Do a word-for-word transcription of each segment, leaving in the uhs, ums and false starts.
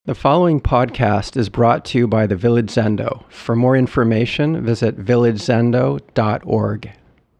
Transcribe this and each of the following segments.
The following podcast is brought to you by the Village Zendo. For more information, visit village zendo dot org.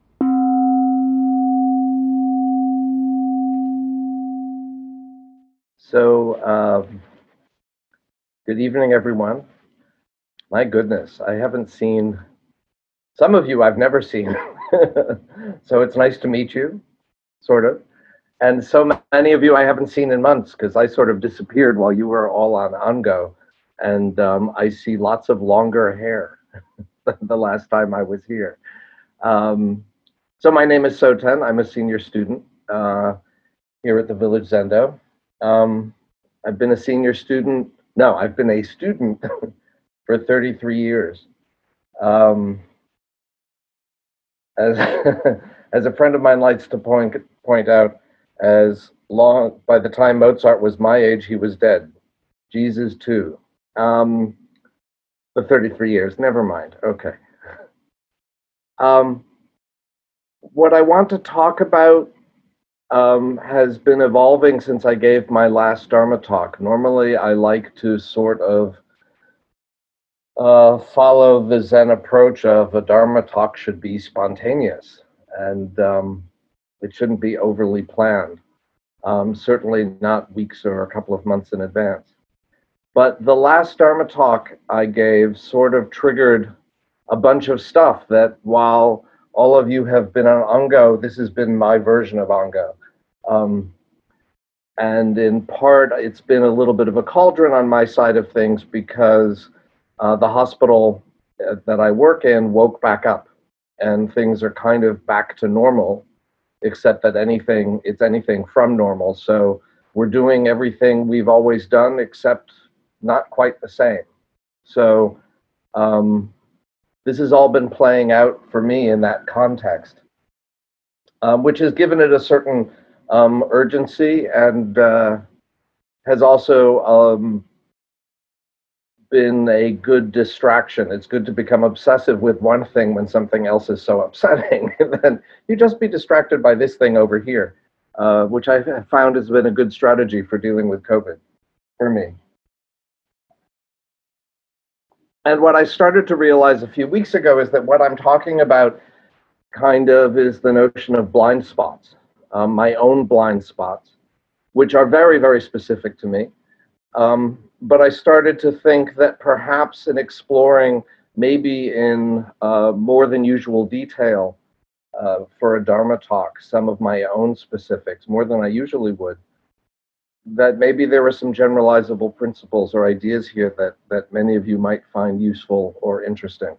So, um, good evening, everyone. My goodness, I haven't seen some of you I've never seen. So it's nice to meet you, sort of. And so many of you I haven't seen in months because I sort of disappeared while you were all on OnGo. And um, I see lots of longer hair than the last time I was here. Um, so my name is Soten. I'm a senior student uh, here at the Village Zendo. Um, I've been a senior student. No, I've been a student for thirty-three years. Um, as as a friend of mine likes to point point out, as long by the time Mozart was my age, he was dead. Jesus too. Um, for thirty-three years. Never mind. Okay. Um, what I want to talk about um, has been evolving since I gave my last Dharma talk. Normally, I like to sort of uh, follow the Zen approach of a Dharma talk should be spontaneous, and um, it shouldn't be overly planned. Um, certainly not weeks or a couple of months in advance. But the last Dharma talk I gave sort of triggered a bunch of stuff that, while all of you have been on OnGo, this has been my version of OnGo. Um, and in part, it's been a little bit of a cauldron on my side of things because uh, the hospital that I work in woke back up and things are kind of back to normal, except that anything, it's anything from normal. So we're doing everything we've always done, except not quite the same. So um, this has all been playing out for me in that context, um, which has given it a certain um, urgency and uh, has also um, been a good distraction. It's good to become obsessive with one thing when something else is so upsetting. And then you just be distracted by this thing over here, uh, which I have found has been a good strategy for dealing with COVID for me. And what I started to realize a few weeks ago is that what I'm talking about kind of is the notion of blind spots, um, my own blind spots, which are very, very specific to me. Um, but I started to think that perhaps in exploring, maybe in uh, more than usual detail uh, for a Dharma talk, some of my own specifics, more than I usually would, that maybe there were some generalizable principles or ideas here that, that many of you might find useful or interesting.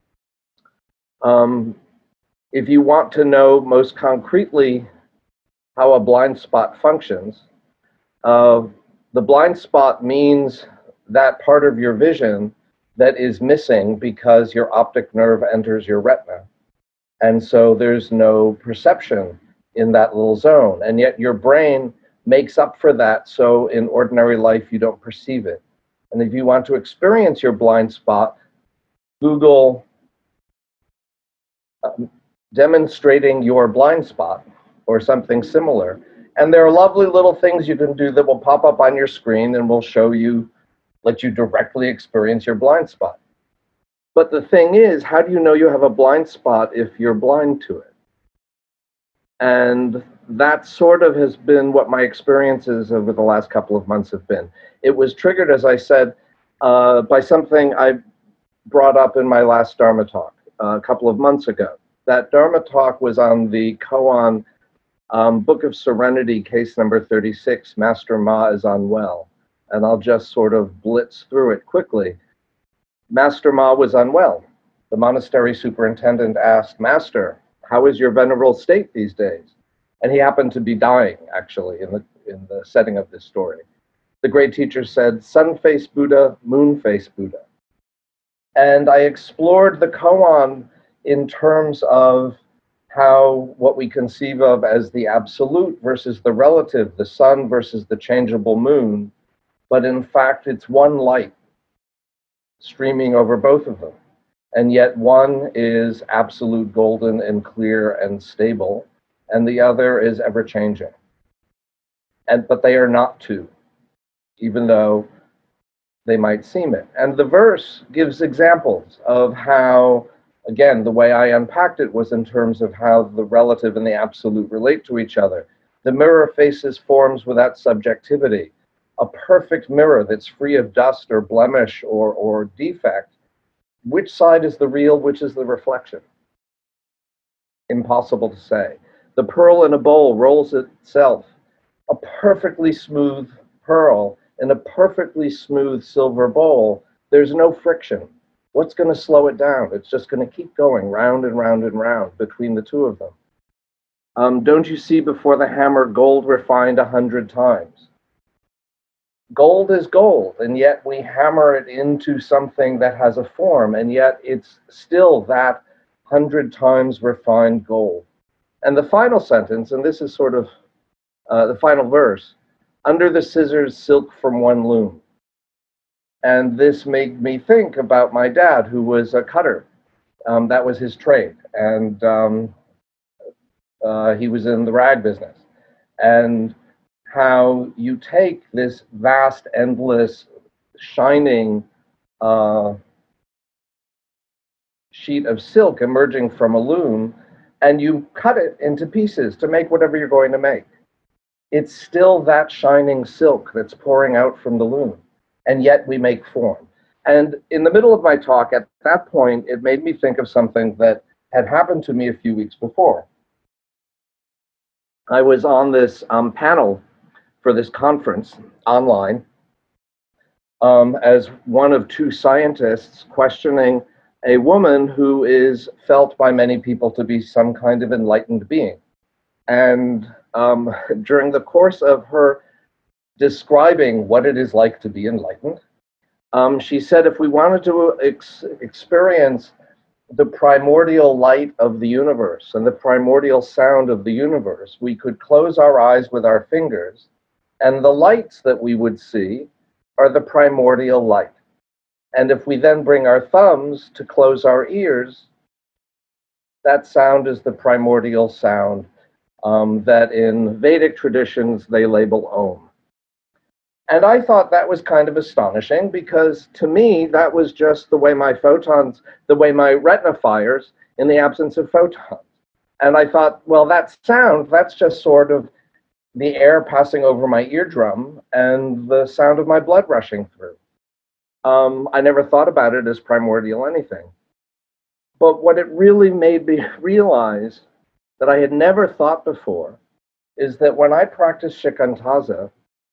Um, if you want to know most concretely how a blind spot functions, uh, the blind spot means that part of your vision that is missing because your optic nerve enters your retina. And so there's no perception in that little zone. And yet your brain makes up for that, so in ordinary life you don't perceive it. And if you want to experience your blind spot, Google um, demonstrating your blind spot or something similar. And there are lovely little things you can do that will pop up on your screen and will show you, let you directly experience your blind spot. But the thing is, how do you know you have a blind spot if you're blind to it? And that sort of has been what my experiences over the last couple of months have been. It was triggered, as I said, uh, by something I brought up in my last Dharma talk uh, a couple of months ago. That Dharma talk was on the koan um, Book of Serenity, case number thirty-six, Master Ma is unwell. And I'll just sort of blitz through it quickly. Master Ma was unwell. The monastery superintendent asked, "Master, how is your venerable state these days?" And he happened to be dying, actually, in the, in the setting of this story. The great teacher said, "Sun-faced Buddha, moon-faced Buddha." And I explored the koan in terms of how what we conceive of as the absolute versus the relative, the sun versus the changeable moon, but in fact it's one light streaming over both of them. And yet one is absolute golden and clear and stable, and the other is ever-changing. And but they are not two, even though they might seem it. And the verse gives examples of how, again, the way I unpacked it was in terms of how the relative and the absolute relate to each other. The mirror faces forms without subjectivity. A perfect mirror that's free of dust or blemish or, or defect. Which side is the real, which is the reflection? Impossible to say. The pearl in a bowl rolls itself. A perfectly smooth pearl in a perfectly smooth silver bowl, there's no friction. What's going to slow it down? It's just going to keep going round and round and round between the two of them. Um, don't you see before the hammer gold refined a hundred times? Gold is gold, and yet we hammer it into something that has a form, and yet it's still that hundred times refined gold. And the final sentence, and this is sort of uh, the final verse, under the scissors, silk from one loom. And this made me think about my dad, who was a cutter. Um, that was his trade. And um, uh, he was in the rag business. And how you take this vast, endless, shining uh, sheet of silk emerging from a loom, and you cut it into pieces to make whatever you're going to make. It's still that shining silk that's pouring out from the loom, and yet we make form. And in the middle of my talk, at that point, it made me think of something that had happened to me a few weeks before. I was on this um, panel for this conference online um, as one of two scientists questioning a woman who is felt by many people to be some kind of enlightened being. And um, during the course of her describing what it is like to be enlightened, um, she said if we wanted to ex experience the primordial light of the universe and the primordial sound of the universe, we could close our eyes with our fingers, and the lights that we would see are the primordial light. And if we then bring our thumbs to close our ears, that sound is the primordial sound um, that in Vedic traditions they label Om. And I thought that was kind of astonishing because to me, that was just the way my photons, the way my retina fires in the absence of photons. And I thought, well, that sound, that's just sort of the air passing over my eardrum and the sound of my blood rushing through. Um, I never thought about it as primordial anything. But what it really made me realize that I had never thought before is that when I practice shikantaza,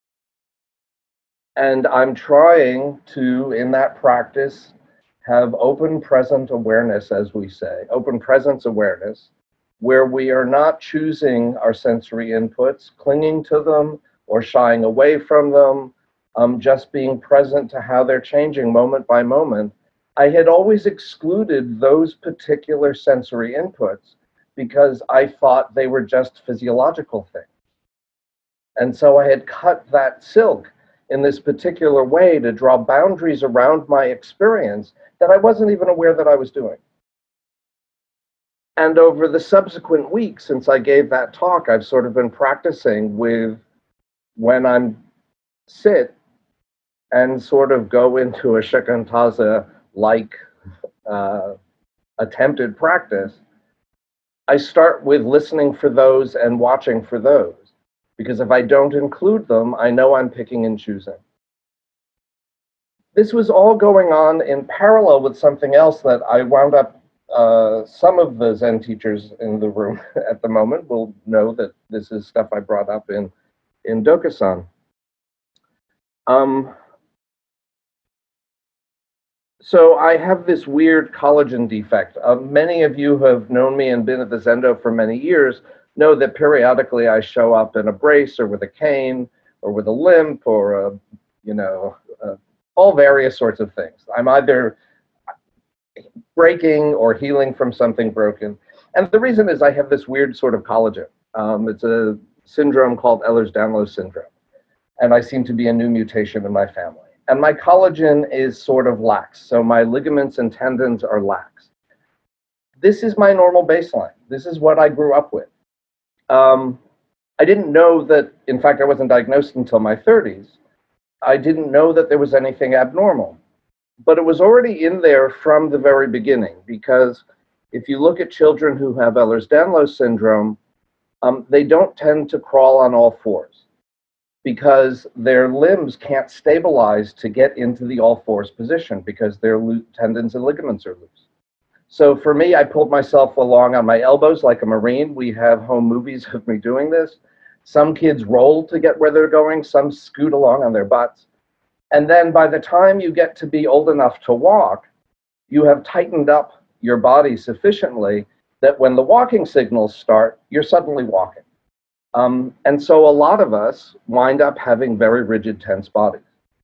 and I'm trying to, in that practice, have open present awareness, as we say, open presence awareness, where we are not choosing our sensory inputs, clinging to them, or shying away from them, um, just being present to how they're changing moment by moment. I had always excluded those particular sensory inputs because I thought they were just physiological things. And so I had cut that silk in this particular way to draw boundaries around my experience that I wasn't even aware that I was doing. And over the subsequent weeks since I gave that talk, I've sort of been practicing with when I'm sit and sort of go into a shikantaza-like uh, attempted practice, I start with listening for those and watching for those. Because if I don't include them, I know I'm picking and choosing. This was all going on in parallel with something else that I wound up, uh, some of the Zen teachers in the room at the moment will know that this is stuff I brought up in, in Dokusan. Um, so I have this weird collagen defect. Uh, many of you who have known me and been at the Zendo for many years know that periodically I show up in a brace or with a cane or with a limp or a, you know, uh, all various sorts of things. I'm either breaking or healing from something broken. And the reason is I have this weird sort of collagen. Um, it's a syndrome called Ehlers-Danlos syndrome. And I seem to be a new mutation in my family. And my collagen is sort of lax. So my ligaments and tendons are lax. This is my normal baseline. This is what I grew up with. Um, I didn't know that, in fact, I wasn't diagnosed until my thirties. I didn't know that there was anything abnormal. But it was already in there from the very beginning, because if you look at children who have Ehlers-Danlos syndrome, um, they don't tend to crawl on all fours because their limbs can't stabilize to get into the all fours position because their tendons and ligaments are loose. So for me, I pulled myself along on my elbows like a Marine. We have home movies of me doing this. Some kids roll to get where they're going. Some scoot along on their butts. And then by the time you get to be old enough to walk, you have tightened up your body sufficiently that when the walking signals start, you're suddenly walking. Um, and so a lot of us wind up having very rigid, tense bodies.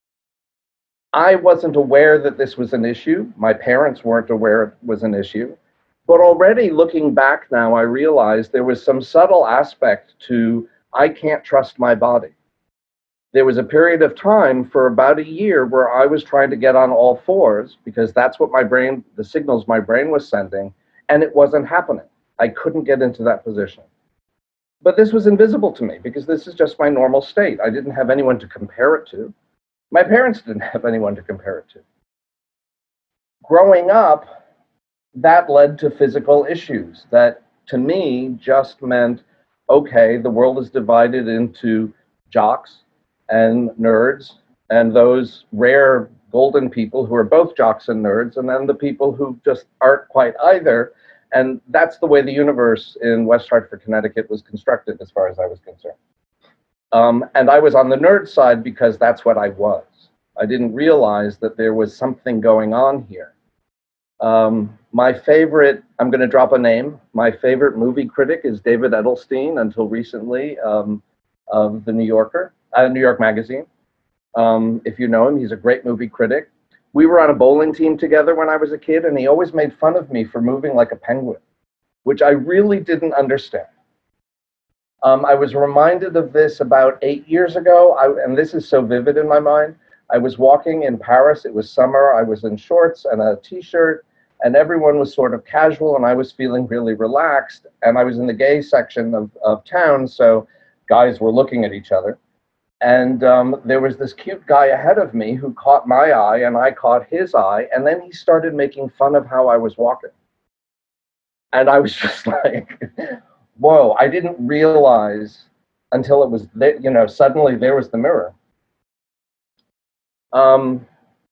I wasn't aware that this was an issue. My parents weren't aware it was an issue. But already looking back now, I realized there was some subtle aspect to, I can't trust my body. There was a period of time for about a year where I was trying to get on all fours because that's what my brain, the signals my brain was sending, and it wasn't happening. I couldn't get into that position. But this was invisible to me because this is just my normal state. I didn't have anyone to compare it to. My parents didn't have anyone to compare it to. Growing up, that led to physical issues that to me just meant, okay, the world is divided into jocks and nerds and those rare golden people who are both jocks and nerds, and then the people who just aren't quite either. And that's the way the universe in West Hartford, Connecticut was constructed as far as I was concerned. Um, and I was on the nerd side because that's what I was. I didn't realize that there was something going on here. Um, my favorite, I'm going to drop a name, my favorite movie critic is David Edelstein, until recently, um, of The New Yorker, uh, New York Magazine. Um, if you know him, he's a great movie critic. We were on a bowling team together when I was a kid, and he always made fun of me for moving like a penguin, which I really didn't understand. Um, I was reminded of this about eight years ago, I, and this is so vivid in my mind. I was walking in Paris, it was summer, I was in shorts and a t-shirt, and everyone was sort of casual, and I was feeling really relaxed, and I was in the gay section of, of town, so guys were looking at each other. And um, there was this cute guy ahead of me who caught my eye, and I caught his eye, and then he started making fun of how I was walking. And I was just like, whoa, I didn't realize until it was, th- you know, suddenly there was the mirror. Um,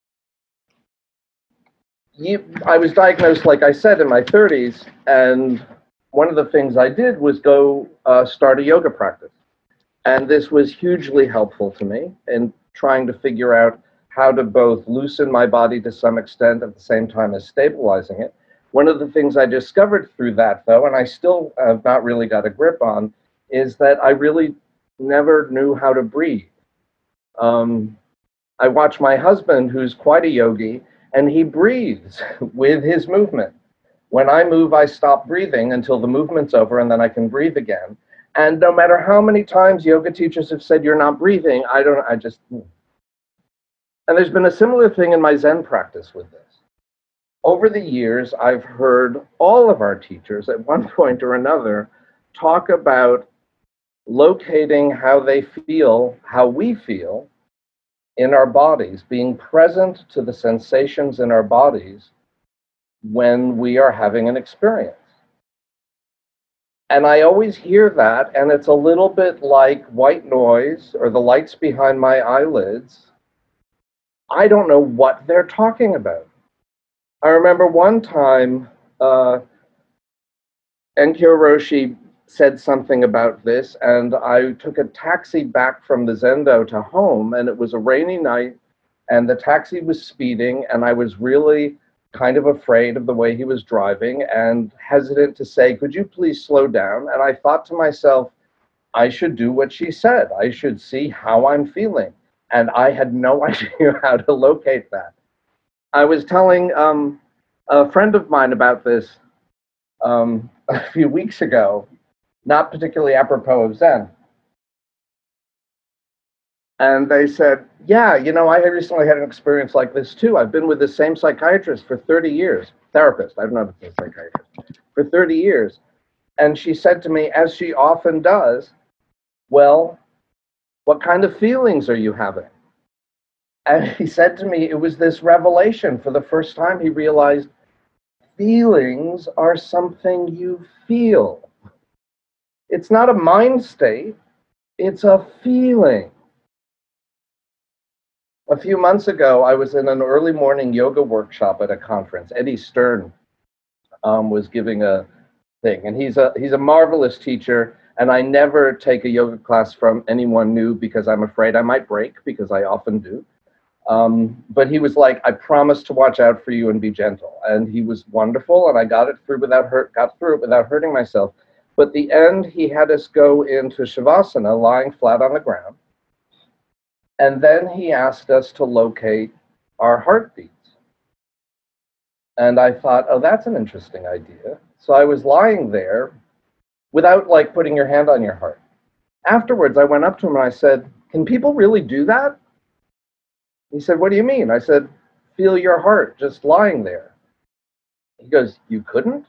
you, I was diagnosed, like I said, in my thirties, and one of the things I did was go uh, start a yoga practice. And this was hugely helpful to me in trying to figure out how to both loosen my body to some extent at the same time as stabilizing it. One of the things I discovered through that, though, and I still have not really got a grip on, is that I really never knew how to breathe. Um, I watch my husband, who's quite a yogi, and he breathes with his movement. When I move, I stop breathing until the movement's over, and then I can breathe again. And no matter how many times yoga teachers have said, you're not breathing, I don't, I just, and there's been a similar thing in my Zen practice with this. Over the years, I've heard all of our teachers at one point or another talk about locating how they feel, how we feel in our bodies, being present to the sensations in our bodies when we are having an experience. And I always hear that, and it's a little bit like white noise or the lights behind my eyelids. I don't know what they're talking about. I remember one time, uh, Enkyo Roshi said something about this, and I took a taxi back from the Zendo to home, and it was a rainy night, and the taxi was speeding, and I was really kind of afraid of the way he was driving and hesitant to say, could you please slow down? And I thought to myself, I should do what she said. I should see how I'm feeling. And I had no idea how to locate that. I was telling um, a friend of mine about this um, a few weeks ago, not particularly apropos of Zen. And they said, yeah, you know, I recently had an experience like this too. I've been with the same psychiatrist for thirty years, therapist, I don't know if it's a psychiatrist, for thirty years. And she said to me, as she often does, well, what kind of feelings are you having? And he said to me, it was this revelation. For the first time, he realized feelings are something you feel. It's not a mind state, it's a feeling. A few months ago, I was in an early morning yoga workshop at a conference. Eddie Stern um, was giving a thing, and he's a he's a marvelous teacher. And I never take a yoga class from anyone new because I'm afraid I might break, because I often do. Um, but he was like, I promise to watch out for you and be gentle. And he was wonderful, and I got it through without hurt, got through it without hurting myself. But at the end, he had us go into Shavasana, lying flat on the ground. And then he asked us to locate our heartbeats. And I thought, oh, that's an interesting idea. So I was lying there without like putting your hand on your heart. Afterwards, I went up to him and I said, can people really do that? He said, what do you mean? I said, feel your heart just lying there. He goes, you couldn't?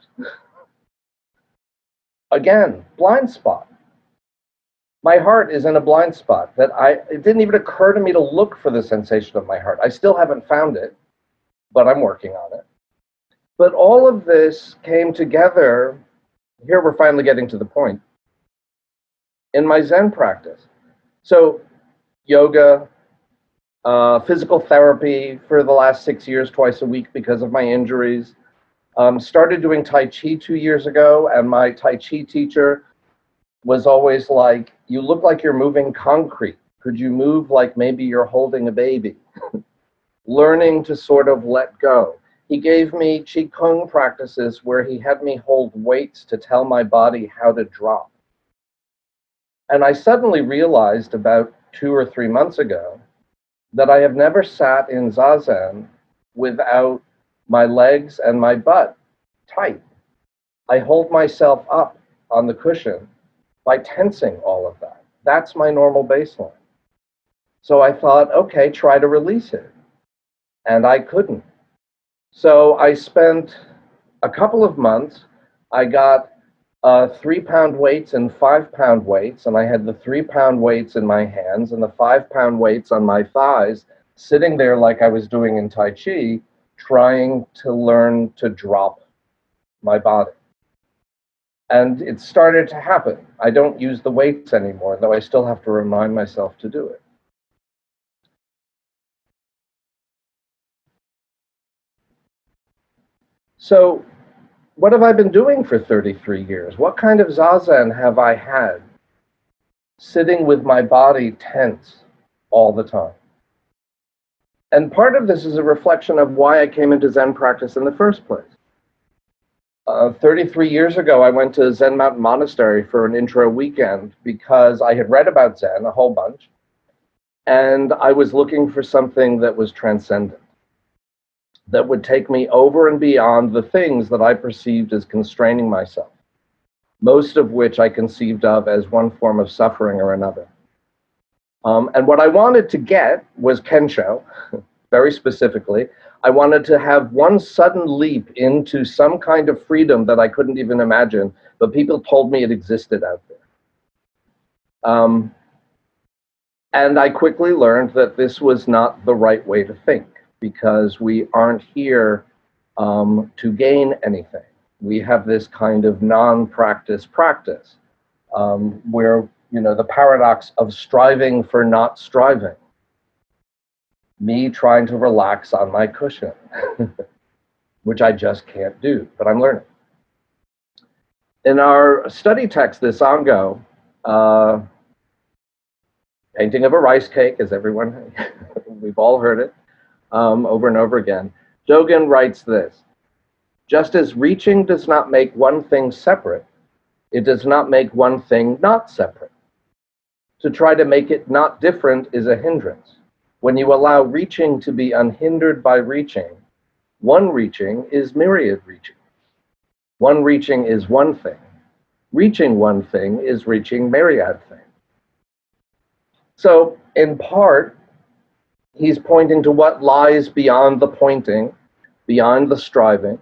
Again, blind spot. My heart is in a blind spot that I, it didn't even occur to me to look for the sensation of my heart. I still haven't found it, but I'm working on it. But all of this came together. Here we're finally getting to the point. In my Zen practice. So yoga, uh, physical therapy for the last six years, twice a week because of my injuries. Um, started doing Tai Chi two years ago, and my Tai Chi teacher was always like, you look like you're moving concrete. Could you move like maybe you're holding a baby? Learning to sort of let go. He gave me Qigong practices where he had me hold weights to tell my body how to drop. And I suddenly realized about two or three months ago that I have never sat in Zazen without my legs and my butt tight. I hold myself up on the cushion by tensing all of that. That's my normal baseline. So I thought, okay, try to release it. And I couldn't. So I spent a couple of months. I got uh, three pound weights and five pound weights, and I had the three pound weights in my hands and the five pound weights on my thighs, sitting there like I was doing in Tai Chi, trying to learn to drop my body. And it started to happen. I don't use the weights anymore, though I still have to remind myself to do it. So what have I been doing for thirty-three years? What kind of Zazen have I had? Sitting with my body tense all the time. And part of this is a reflection of why I came into Zen practice in the first place. Uh, thirty-three years ago, I went to Zen Mountain Monastery for an intro weekend because I had read about Zen a whole bunch, and I was looking for something that was transcendent, that would take me over and beyond the things that I perceived as constraining myself, most of which I conceived of as one form of suffering or another. Um, and what I wanted to get was Kensho, very specifically. I wanted to have one sudden leap into some kind of freedom that I couldn't even imagine, but people told me it existed out there. Um, and I quickly learned that this was not the right way to think, because we aren't here um, to gain anything. We have this kind of non-practice practice, um, where, you know, the paradox of striving for not striving. Me trying to relax on my cushion, which I just can't do, but I'm learning. In our study text, the Sango, uh, painting of a rice cake, as everyone, we've all heard it um, over and over again, Dogen writes this: just as reaching does not make one thing separate, it does not make one thing not separate. To try to make it not different is a hindrance. When you allow reaching to be unhindered by reaching, one reaching is myriad reaching. One reaching is one thing. Reaching one thing is reaching myriad things. So, in part, he's pointing to what lies beyond the pointing, beyond the striving,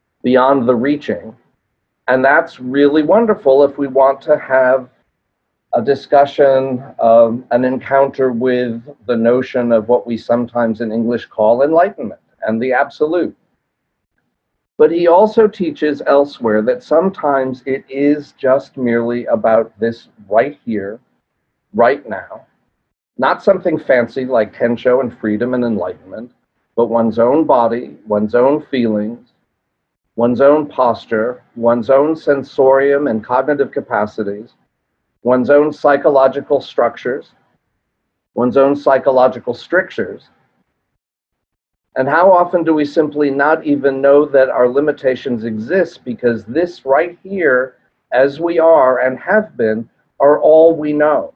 beyond the reaching. And that's really wonderful if we want to have a discussion, um, an encounter with the notion of what we sometimes in English call enlightenment and the absolute. But he also teaches elsewhere that sometimes it is just merely about this right here, right now, not something fancy like Tensho and freedom and enlightenment, but one's own body, one's own feelings, one's own posture, one's own sensorium and cognitive capacities, one's own psychological structures, one's own psychological strictures. And how often do we simply not even know that our limitations exist because this right here, as we are and have been, are all we know.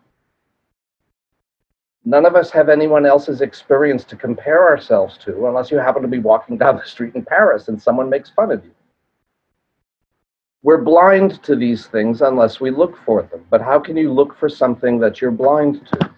None of us have anyone else's experience to compare ourselves to unless you happen to be walking down the street in Paris and someone makes fun of you. We're blind to these things unless we look for them. But how can you look for something that you're blind to?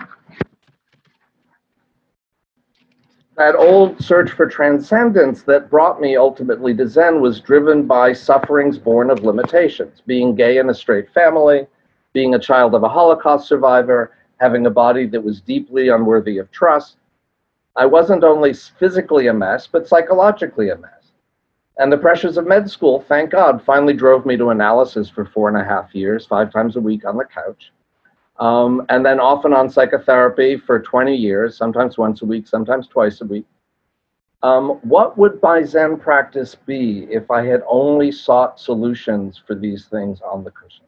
That old search for transcendence that brought me ultimately to Zen was driven by sufferings born of limitations, being gay in a straight family, being a child of a Holocaust survivor, having a body that was deeply unworthy of trust. I wasn't only physically a mess, but psychologically a mess. And the pressures of med school, thank God, finally drove me to analysis for four and a half years, five times a week on the couch. Um, and then often on psychotherapy for twenty years, sometimes once a week, sometimes twice a week. Um, what would my Zen practice be if I had only sought solutions for these things on the cushion?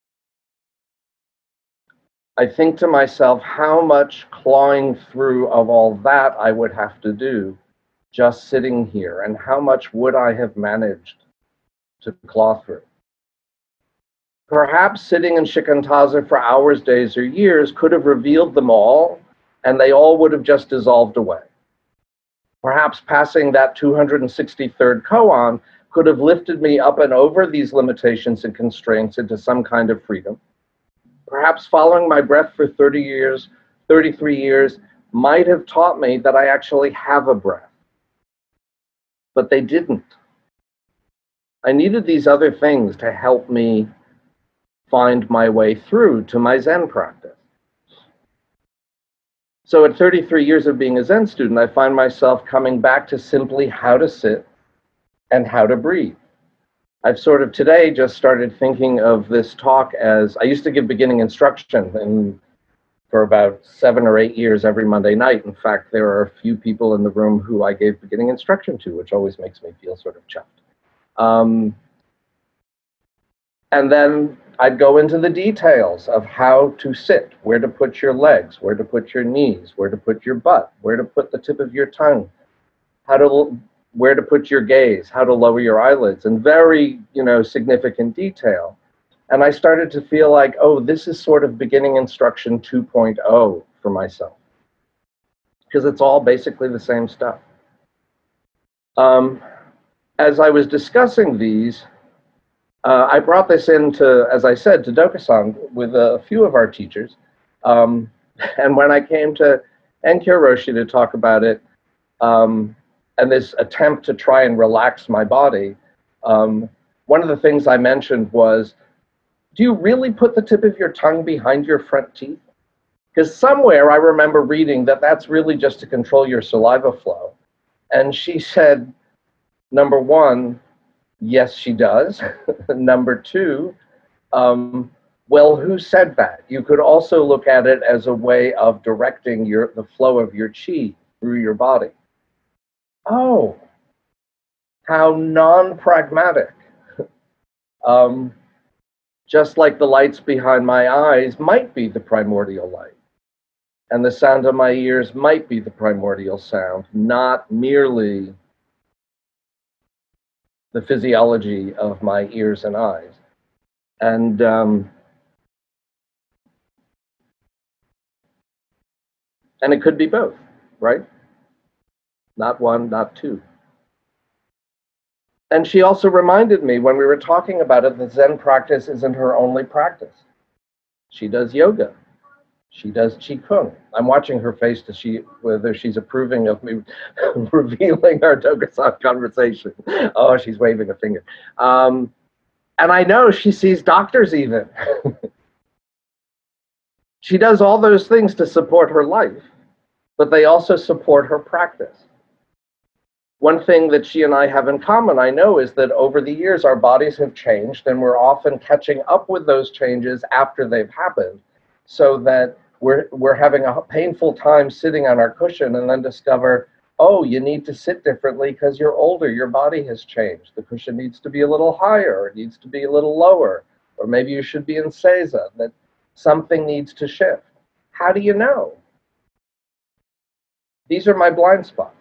I think to myself how much clawing through of all that I would have to do just sitting here, and how much would I have managed to claw through? Perhaps sitting in shikantaza for hours, days, or years could have revealed them all, and they all would have just dissolved away. Perhaps passing that two hundred sixty-third koan could have lifted me up and over these limitations and constraints into some kind of freedom. Perhaps following my breath for thirty years, thirty-three years, might have taught me that I actually have a breath. But they didn't. I needed these other things to help me find my way through to my Zen practice. So at thirty-three years of being a Zen student, I find myself coming back to simply how to sit and how to breathe. I've sort of today just started thinking of this talk as, I used to give beginning instruction and for about seven or eight years every Monday night. In fact, there are a few people in the room who I gave beginning instruction to, which always makes me feel sort of chuffed. Um, and then I'd go into the details of how to sit, where to put your legs, where to put your knees, where to put your butt, where to put the tip of your tongue, how to, where to put your gaze, how to lower your eyelids, in very, you know, significant detail. And I started to feel like, oh, this is sort of beginning instruction two point oh for myself, because it's all basically the same stuff. Um, as I was discussing these, uh, I brought this into, as I said, to Dokusan with a few of our teachers. Um, and when I came to Enkyo Roshi to talk about it, um, and this attempt to try and relax my body, um, one of the things I mentioned was, do you really put the tip of your tongue behind your front teeth? Because somewhere I remember reading that that's really just to control your saliva flow. And she said, number one, yes, she does. Number two, um, well, who said that? You could also look at it as a way of directing your, the flow of your chi through your body. Oh, how non-pragmatic. Um, just like the lights behind my eyes might be the primordial light, and the sound of my ears might be the primordial sound, not merely the physiology of my ears and eyes. And um, and it could be both, right? Not one, not two. And she also reminded me when we were talking about it that Zen practice isn't her only practice. She does yoga. She does Qigong. I'm watching her face to see whether she's approving of me revealing our Dokusan conversation. Oh, she's waving a finger. Um, and I know she sees doctors even. She does all those things to support her life, but they also support her practice. One thing that she and I have in common, I know, is that over the years our bodies have changed, and we're often catching up with those changes after they've happened, so that we're, we're having a painful time sitting on our cushion and then discover, oh, you need to sit differently because you're older, your body has changed. The cushion needs to be a little higher, or it needs to be a little lower, or maybe you should be in Seiza, that something needs to shift. How do you know? These are my blind spots.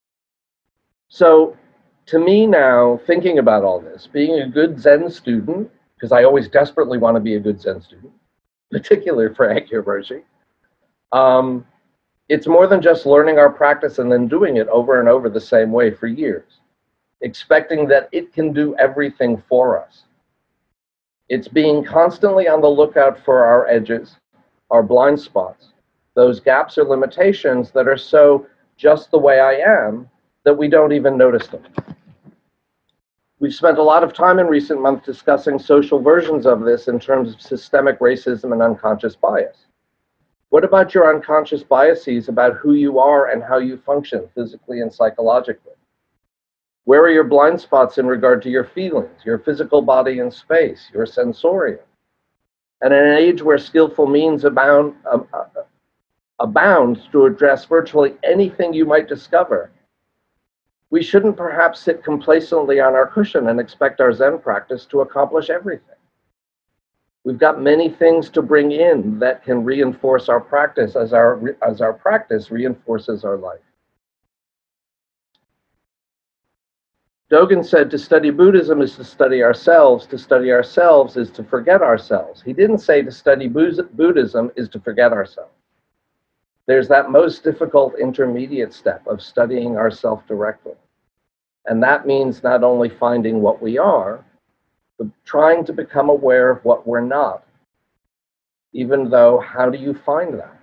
So to me now, thinking about all this, being a good Zen student, because I always desperately want to be a good Zen student, particularly for Ankyo Roshi, um, it's more than just learning our practice and then doing it over and over the same way for years, expecting that it can do everything for us. It's being constantly on the lookout for our edges, our blind spots, those gaps or limitations that are so just the way I am that we don't even notice them. We've spent a lot of time in recent months discussing social versions of this in terms of systemic racism and unconscious bias. What about your unconscious biases about who you are and how you function physically and psychologically? Where are your blind spots in regard to your feelings, your physical body and space, your sensorium? And in an age where skillful means abound, uh, uh, abound to address virtually anything you might discover, we shouldn't perhaps sit complacently on our cushion and expect our Zen practice to accomplish everything. We've got many things to bring in that can reinforce our practice as our, as our practice reinforces our life. Dogen said to study Buddhism is to study ourselves, to study ourselves is to forget ourselves. He didn't say to study Buddhism is to forget ourselves. There's that most difficult intermediate step of studying ourselves directly. And that means not only finding what we are, but trying to become aware of what we're not. Even though, how do you find that?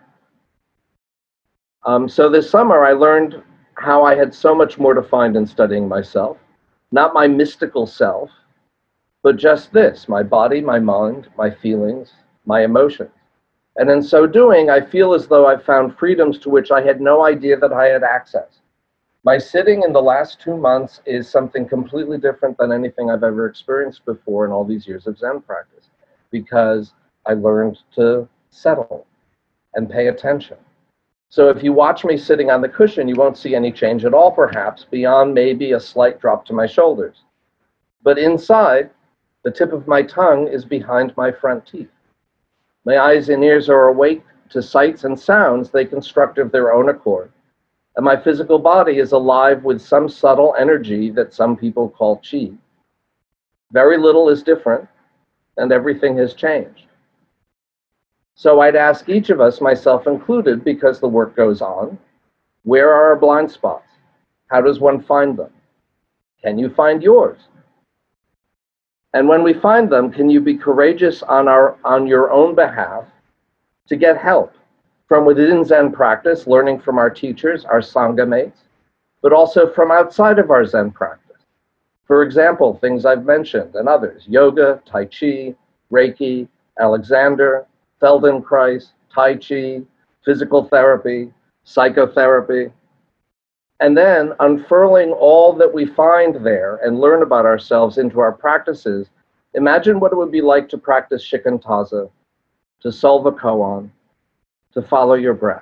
Um, so this summer I learned how I had so much more to find in studying myself. Not my mystical self, but just this, my body, my mind, my feelings, my emotions. And in so doing, I feel as though I've found freedoms to which I had no idea that I had access. My sitting in the last two months is something completely different than anything I've ever experienced before in all these years of Zen practice, because I learned to settle and pay attention. So if you watch me sitting on the cushion, you won't see any change at all, perhaps, beyond maybe a slight drop to my shoulders. But inside, the tip of my tongue is behind my front teeth. My eyes and ears are awake to sights and sounds they construct of their own accord. And my physical body is alive with some subtle energy that some people call qi. Very little is different, and everything has changed. So I'd ask each of us, myself included, because the work goes on, where are our blind spots? How does one find them? Can you find yours? And when we find them, can you be courageous on, our, on your own behalf to get help from within Zen practice, learning from our teachers, our Sangha mates, but also from outside of our Zen practice? For example, things I've mentioned and others, yoga, Tai Chi, Reiki, Alexander, Feldenkrais, Tai Chi, physical therapy, psychotherapy, and then unfurling all that we find there and learn about ourselves into our practices. Imagine what it would be like to practice Shikantaza, to solve a koan, to follow your breath.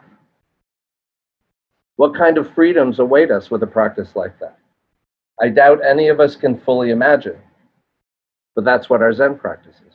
What kind of freedoms await us with a practice like that? I doubt any of us can fully imagine, but that's what our Zen practice is.